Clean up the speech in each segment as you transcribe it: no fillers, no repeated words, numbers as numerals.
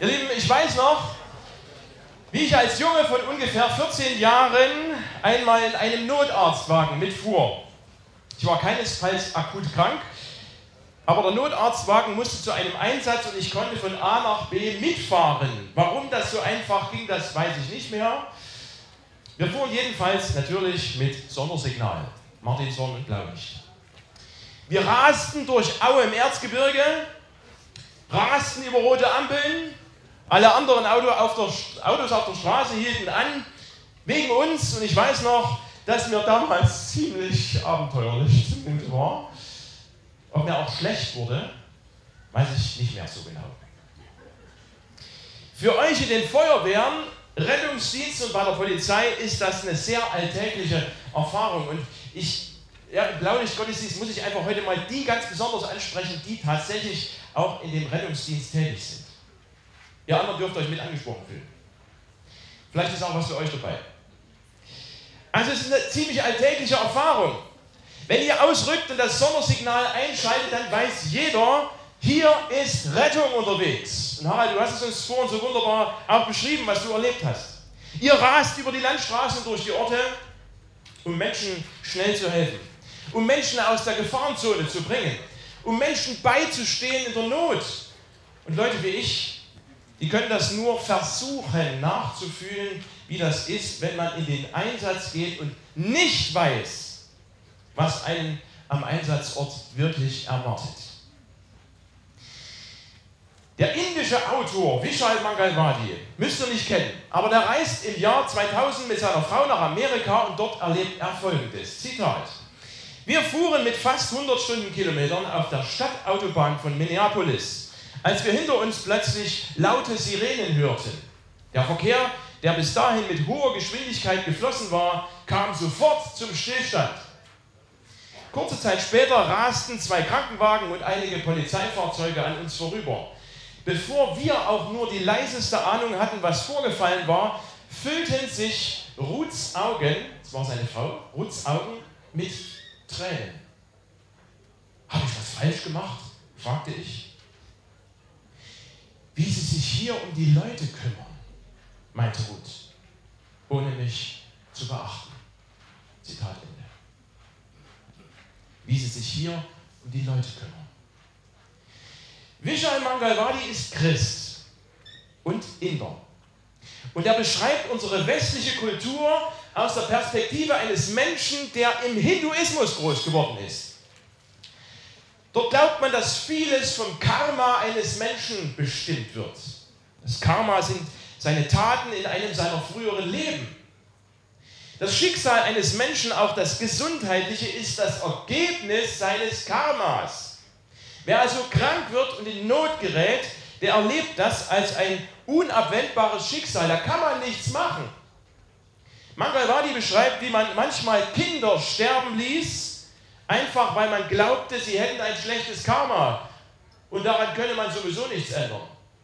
Ihr Lieben, ich weiß noch, wie ich als Junge von ungefähr 14 Jahren einmal in einem Notarztwagen mitfuhr. Ich war keinesfalls akut krank, aber der Notarztwagen musste zu einem Einsatz und ich konnte von A nach B mitfahren. Warum das so einfach ging, das weiß ich nicht mehr. Wir fuhren jedenfalls natürlich mit Sondersignal, Martinshorn und Blaulicht. Wir rasten durch Aue im Erzgebirge, rasten über rote Ampeln, alle anderen Autos auf der Straße hielten an, wegen uns, und ich weiß noch, dass mir damals ziemlich abenteuerlich zumute war. Ob mir auch schlecht wurde, weiß ich nicht mehr so genau. Für euch in den Feuerwehren, Rettungsdienst und bei der Polizei ist das eine sehr alltägliche Erfahrung. Und im Blaulichtgottesdienst muss ich einfach heute mal die ganz besonders ansprechen, die tatsächlich auch in dem Rettungsdienst tätig sind. Ihr anderen dürft euch mit angesprochen fühlen. Vielleicht ist auch was für euch dabei. Also es ist eine ziemlich alltägliche Erfahrung. Wenn ihr ausrückt und das Sondersignal einschaltet, dann weiß jeder, hier ist Rettung unterwegs. Und Harald, du hast es uns vorhin so wunderbar auch beschrieben, was du erlebt hast. Ihr rast über die Landstraßen durch die Orte, um Menschen schnell zu helfen, um Menschen aus der Gefahrenzone zu bringen, um Menschen beizustehen in der Not. Und Leute wie ich, die können das nur versuchen nachzufühlen, wie das ist, wenn man in den Einsatz geht und nicht weiß, was einen am Einsatzort wirklich erwartet. Der indische Autor Vishal Mangalwadi, müsst ihr nicht kennen, aber der reist im Jahr 2000 mit seiner Frau nach Amerika und dort erlebt er Folgendes. Zitat: Wir fuhren mit fast 100 Stundenkilometern auf der Stadtautobahn von Minneapolis, als wir hinter uns plötzlich laute Sirenen hörten. Der Verkehr, der bis dahin mit hoher Geschwindigkeit geflossen war, kam sofort zum Stillstand. Kurze Zeit später rasten 2 Krankenwagen und einige Polizeifahrzeuge an uns vorüber. Bevor wir auch nur die leiseste Ahnung hatten, was vorgefallen war, füllten sich Ruths Augen, das war seine Frau, Ruths Augen mit Tränen. Habe ich was falsch gemacht? Fragte ich. Wie sie sich hier um die Leute kümmern, meinte Ruth, ohne mich zu beachten. Zitat Ende. Wie sie sich hier um die Leute kümmern. Vishal Mangalwadi ist Christ und Inder. Und er beschreibt unsere westliche Kultur aus der Perspektive eines Menschen, der im Hinduismus groß geworden ist. Dort glaubt man, dass vieles vom Karma eines Menschen bestimmt wird. Das Karma sind seine Taten in einem seiner früheren Leben. Das Schicksal eines Menschen, auch das Gesundheitliche, ist das Ergebnis seines Karmas. Wer also krank wird und in Not gerät, der erlebt das als ein unabwendbares Schicksal. Da kann man nichts machen. Mangalwadi beschreibt, wie man manchmal Kinder sterben ließ, einfach weil man glaubte, sie hätten ein schlechtes Karma und daran könne man sowieso nichts ändern.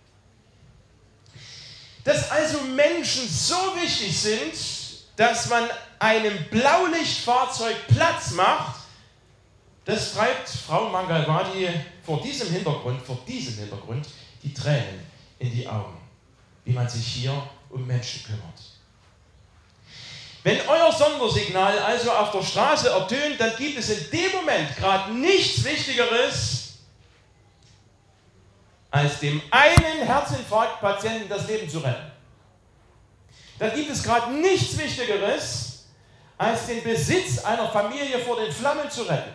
Dass also Menschen so wichtig sind, dass man einem Blaulichtfahrzeug Platz macht, das treibt Frau Mangalwadi vor diesem Hintergrund die Tränen in die Augen, wie man sich hier um Menschen kümmert. Wenn euer Sondersignal also auf der Straße ertönt, dann gibt es in dem Moment gerade nichts Wichtigeres, als dem einen Herzinfarktpatienten das Leben zu retten. Dann gibt es gerade nichts Wichtigeres, als den Besitz einer Familie vor den Flammen zu retten.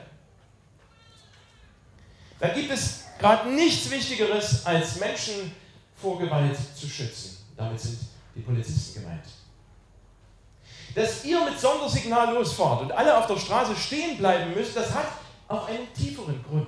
Dann gibt es gerade nichts Wichtigeres, als Menschen vor Gewalt zu schützen. Damit sind die Polizisten gemeint. Dass ihr mit Sondersignal losfahrt und alle auf der Straße stehen bleiben müsst, das hat auch einen tieferen Grund.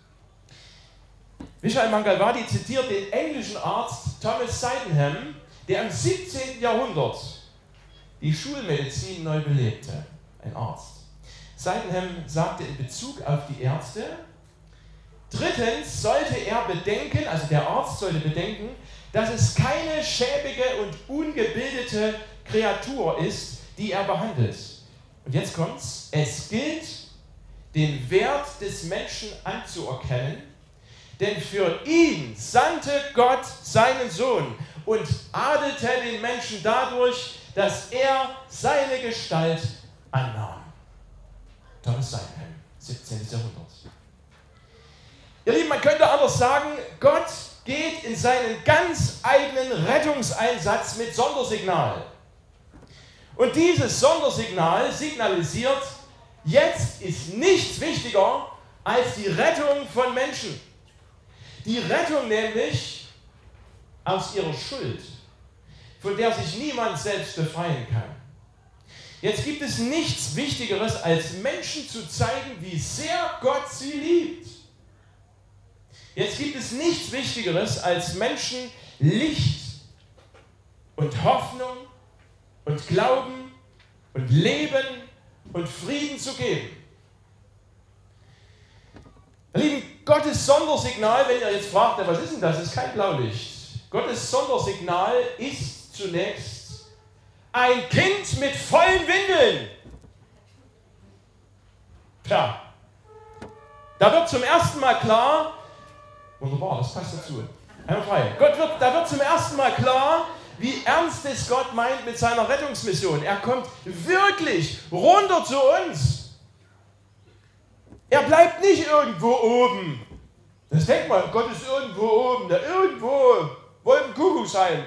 Vishal Mangalwadi zitiert den englischen Arzt Thomas Sydenham, der im 17. Jahrhundert die Schulmedizin neu belebte. Ein Arzt. Sydenham sagte in Bezug auf die Ärzte: Drittens sollte er bedenken, also der Arzt sollte bedenken, dass es keine schäbige und ungebildete Kreatur ist, die er behandelt. Und jetzt kommt's: Es gilt, den Wert des Menschen anzuerkennen, Denn für ihn sandte Gott seinen Sohn und adelte den Menschen dadurch, dass er seine Gestalt annahm. Thomas Seinheim, 17. Jahrhundert. Ihr Lieben, man könnte anders sagen, Gott geht in seinen ganz eigenen Rettungseinsatz mit Sondersignal. Und dieses Sondersignal signalisiert, jetzt ist nichts wichtiger als die Rettung von Menschen. Die Rettung nämlich aus ihrer Schuld, von der sich niemand selbst befreien kann. Jetzt gibt es nichts Wichtigeres, als Menschen zu zeigen, wie sehr Gott sie liebt. Jetzt gibt es nichts Wichtigeres, als Menschen Licht und Hoffnung und Glauben und Leben und Frieden zu geben. Ihr Lieben, Gottes Sondersignal, wenn ihr jetzt fragt, was ist denn das? Das ist kein Blaulicht. Gottes Sondersignal ist zunächst ein Kind mit vollen Windeln. Tja, da wird zum ersten Mal klar, wunderbar, das passt dazu. Einmal frei. Da wird zum ersten Mal klar, wie ernst es Gott meint mit seiner Rettungsmission. Er kommt wirklich runter zu uns. Er bleibt nicht irgendwo oben. Das denkt man, Gott ist irgendwo oben, da irgendwo, wo im Kuckucksheim.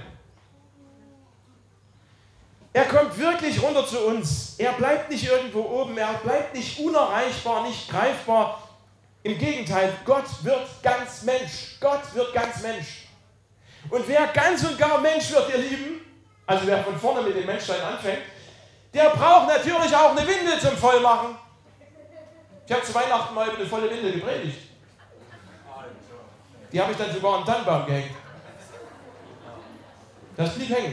Er kommt wirklich runter zu uns. Er bleibt nicht irgendwo oben, er bleibt nicht unerreichbar, nicht greifbar. Im Gegenteil, Gott wird ganz Mensch. Gott wird ganz Mensch. Und wer ganz und gar Mensch wird, ihr Lieben, also wer von vorne mit dem Menschsein anfängt, der braucht natürlich auch eine Windel zum Vollmachen. Ich habe zu Weihnachten mal über eine volle Windel gepredigt. Die habe ich dann sogar an den Tannenbaum gehängt. Das blieb hängen.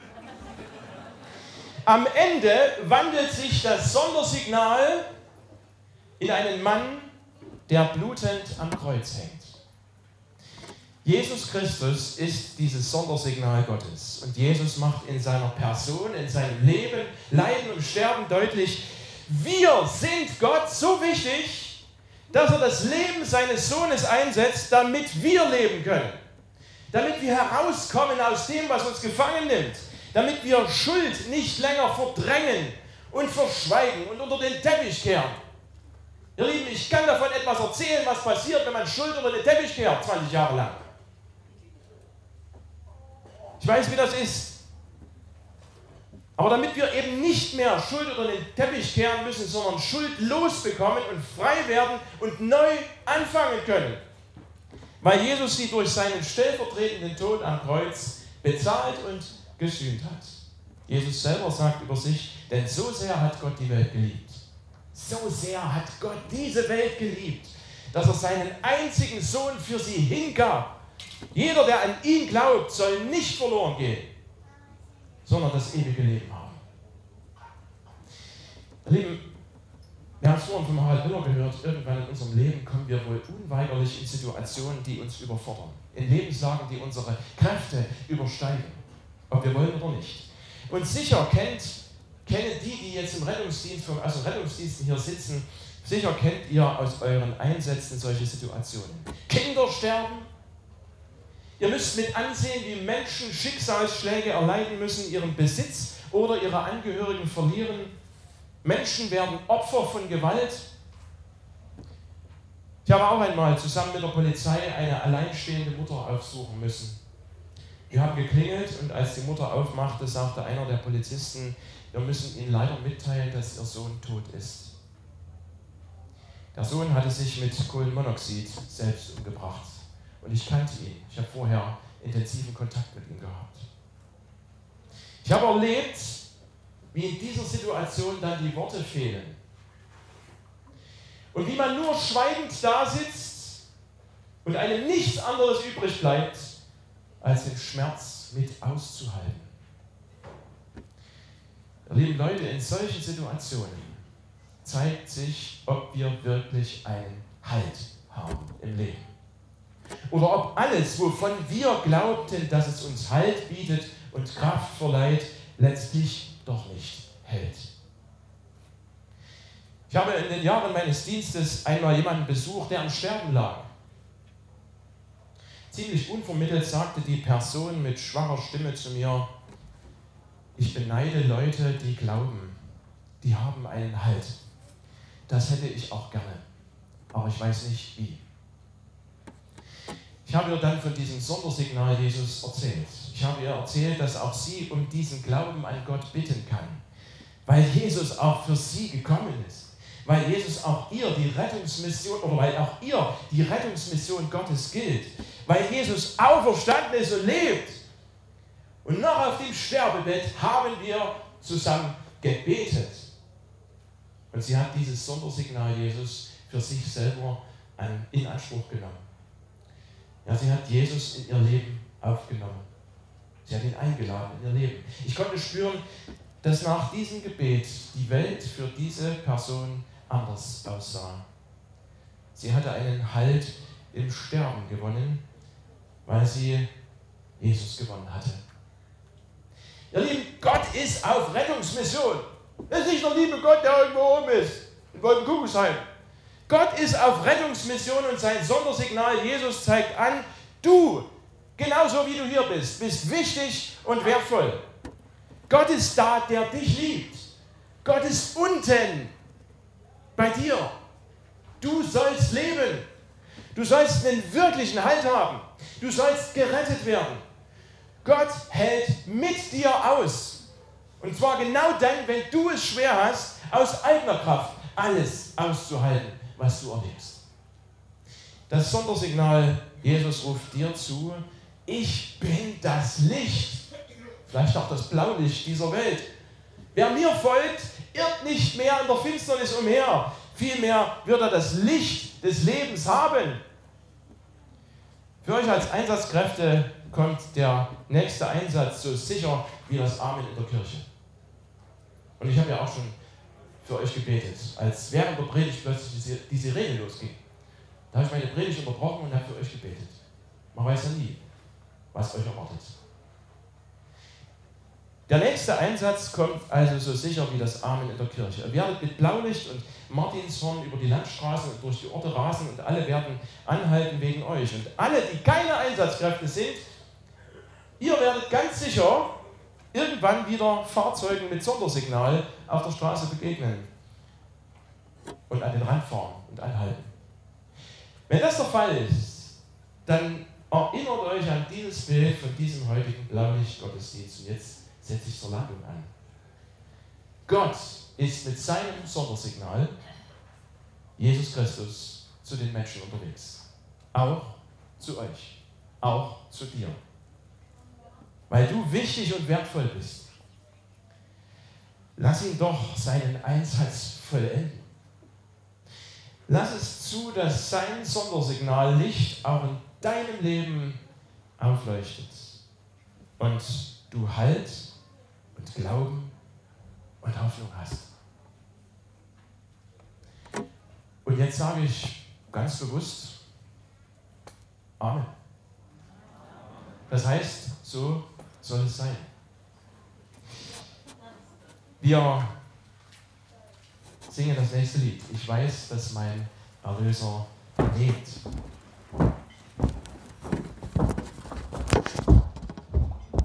Am Ende wandelt sich das Sondersignal in einen Mann, der blutend am Kreuz hängt. Jesus Christus ist dieses Sondersignal Gottes. Und Jesus macht in seiner Person, in seinem Leben, Leiden und Sterben deutlich, wir sind Gott so wichtig, dass er das Leben seines Sohnes einsetzt, damit wir leben können. Damit wir herauskommen aus dem, was uns gefangen nimmt. Damit wir Schuld nicht länger verdrängen und verschweigen und unter den Teppich kehren. Ihr Lieben, ich kann davon etwas erzählen, was passiert, wenn man Schuld unter den Teppich kehrt, 20 Jahre lang. Ich weiß, wie das ist. Aber damit wir eben nicht mehr Schuld unter den Teppich kehren müssen, sondern Schuld losbekommen und frei werden und neu anfangen können. Weil Jesus sie durch seinen stellvertretenden Tod am Kreuz bezahlt und gesühnt hat. Jesus selber sagt über sich, denn so sehr hat Gott die Welt geliebt. So sehr hat Gott diese Welt geliebt, dass er seinen einzigen Sohn für sie hingab. Jeder, der an ihn glaubt, soll nicht verloren gehen, sondern das ewige Leben haben. Ihr Lieben, wir haben es vorhin von Harald Müller gehört, irgendwann in unserem Leben kommen wir wohl unweigerlich in Situationen, die uns überfordern. In Lebenslagen, die unsere Kräfte übersteigen, ob wir wollen oder nicht. Und sicher kennen die jetzt im Rettungsdienst, also Rettungsdiensten hier sitzen, sicher kennt ihr aus euren Einsätzen solche Situationen. Kinder sterben. Ihr müsst mit ansehen, wie Menschen Schicksalsschläge erleiden müssen, ihren Besitz oder ihre Angehörigen verlieren. Menschen werden Opfer von Gewalt. Ich habe auch einmal zusammen mit der Polizei eine alleinstehende Mutter aufsuchen müssen. Wir haben geklingelt und als die Mutter aufmachte, sagte einer der Polizisten, wir müssen Ihnen leider mitteilen, dass Ihr Sohn tot ist. Der Sohn hatte sich mit Kohlenmonoxid selbst umgebracht. Und ich kannte ihn. Ich habe vorher intensiven Kontakt mit ihm gehabt. Ich habe erlebt, wie in dieser Situation dann die Worte fehlen. Und wie man nur schweigend da sitzt und einem nichts anderes übrig bleibt, als den Schmerz mit auszuhalten. Liebe Leute, in solchen Situationen zeigt sich, ob wir wirklich einen Halt haben im Leben. Oder ob alles, wovon wir glaubten, dass es uns Halt bietet und Kraft verleiht, letztlich doch nicht hält. Ich habe in den Jahren meines Dienstes einmal jemanden besucht, der am Sterben lag. Ziemlich unvermittelt sagte die Person mit schwacher Stimme zu mir: Ich beneide Leute, die glauben, die haben einen Halt. Das hätte ich auch gerne, aber ich weiß nicht wie. Ich habe ihr dann von diesem Sondersignal Jesus erzählt. Ich habe ihr erzählt, dass auch sie um diesen Glauben an Gott bitten kann, weil Jesus auch für sie gekommen ist, weil Jesus auch ihr die Rettungsmission, oder weil auch ihr die Rettungsmission Gottes gilt, weil Jesus auferstanden ist und lebt. Und noch auf dem Sterbebett haben wir zusammen gebetet. Und sie hat dieses Sondersignal Jesus für sich selber in Anspruch genommen. Ja, sie hat Jesus in ihr Leben aufgenommen. Sie hat ihn eingeladen in ihr Leben. Ich konnte spüren, dass nach diesem Gebet die Welt für diese Person anders aussah. Sie hatte einen Halt im Sterben gewonnen, weil sie Jesus gewonnen hatte. Ihr Lieben, Gott ist auf Rettungsmission. Das ist nicht der liebe Gott, der irgendwo oben ist, in Wolkenkuckucksheim. Gott ist auf Rettungsmission und sein Sondersignal Jesus zeigt an, du, genauso wie du hier bist wichtig und wertvoll. Gott ist da, der dich liebt. Gott ist unten bei dir. Du sollst leben. Du sollst einen wirklichen Halt haben. Du sollst gerettet werden. Gott hält mit dir aus. Und zwar genau dann, wenn du es schwer hast, aus eigener Kraft alles auszuhalten, was du erlebst. Das Sondersignal, Jesus ruft dir zu: Ich bin das Licht. Vielleicht auch das Blaulicht dieser Welt. Wer mir folgt, irrt nicht mehr in der Finsternis umher. Vielmehr wird er das Licht des Lebens haben. Für euch als Einsatzkräfte kommt der nächste Einsatz so sicher wie das Amen in der Kirche. Und ich habe ja auch schon für euch gebetet, als während der Predigt plötzlich die Sirene losging. Da habe ich meine Predigt unterbrochen und habe für euch gebetet. Man weiß ja nie, was euch erwartet. Der nächste Einsatz kommt also so sicher wie das Amen in der Kirche. Ihr werdet mit Blaulicht und Martinshorn über die Landstraßen und durch die Orte rasen und alle werden anhalten wegen euch. Und alle, die keine Einsatzkräfte sind, ihr werdet ganz sicher irgendwann wieder Fahrzeugen mit Sondersignal auf der Straße begegnen und an den Rand fahren und anhalten. Wenn das der Fall ist, dann erinnert euch an dieses Bild von diesem heutigen Blaulicht-Gottesdienst. Und jetzt setze ich zur Landung an. Gott ist mit seinem Sondersignal, Jesus Christus, zu den Menschen unterwegs. Auch zu euch. Auch zu dir. Weil du wichtig und wertvoll bist. Lass ihn doch seinen Einsatz vollenden. Lass es zu, dass sein Sondersignal Licht auch in deinem Leben aufleuchtet. Und du Halt und Glauben und Hoffnung hast. Und jetzt sage ich ganz bewusst Amen. Das heißt, so soll es sein. Wir singen das nächste Lied. Ich weiß, dass mein Erlöser lebt.